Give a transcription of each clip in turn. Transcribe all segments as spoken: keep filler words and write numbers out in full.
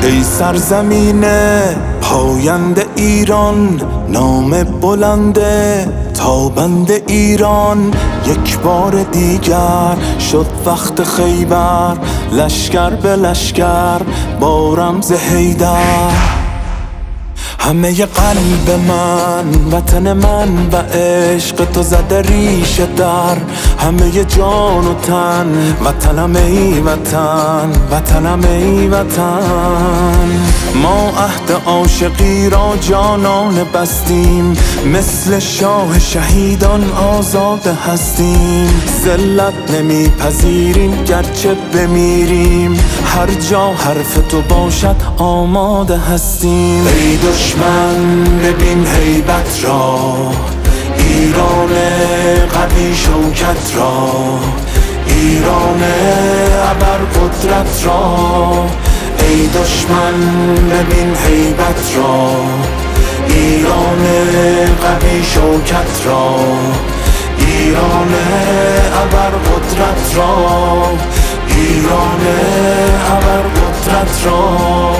ای سرزمین پاینده ایران، نام بلند تابند ایران. یک بار دیگر شد وقت خیبر، لشکر به لشکر با رمز حیدر. همه قلب من وطن من و عشق تو زده ریشه در همه جان و تن. وطنم ای وطن، وطنم ای وطن. ما عهد عاشقی را جانانه بستیم، مثل شاه شهیدان آزاد هستیم. ذلت نمیپذیریم گرچه بمیریم، هر جا حرف تو باشد آماده هستیم. ای دشمن ببین هیبت را، ایران قوی شوکت را، ایران ابر قدرت را. ای دشمن ببین هیبت را، ایران قوی شوکت را، ایران ابر قدرت را، ایران ابر قدرت را.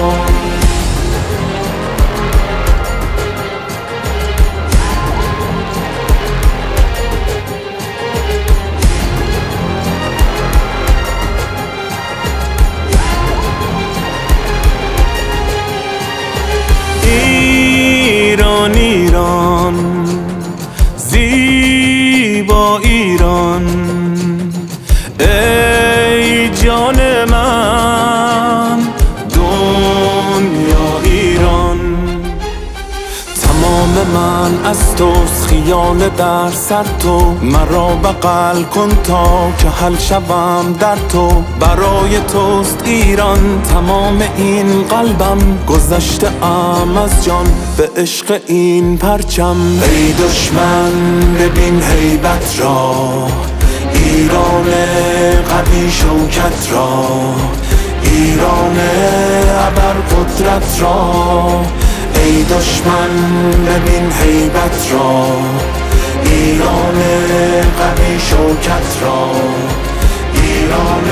ایران ایران زیبا ایران، ای جان من دنیا ایران. تمام من از توست، خیال در سر تو، مرا بغل کن تا که حل شوم در تو. برای توست ایران تمام این قلبم، گذشته ام از جان به عشق این پرچم. ای دشمن ببین هیبت را، ایران قوی شوکت را، ایران ابر قدرت را. ای دشمن ببین هیبت را، ایران قوی شوکت را، ایران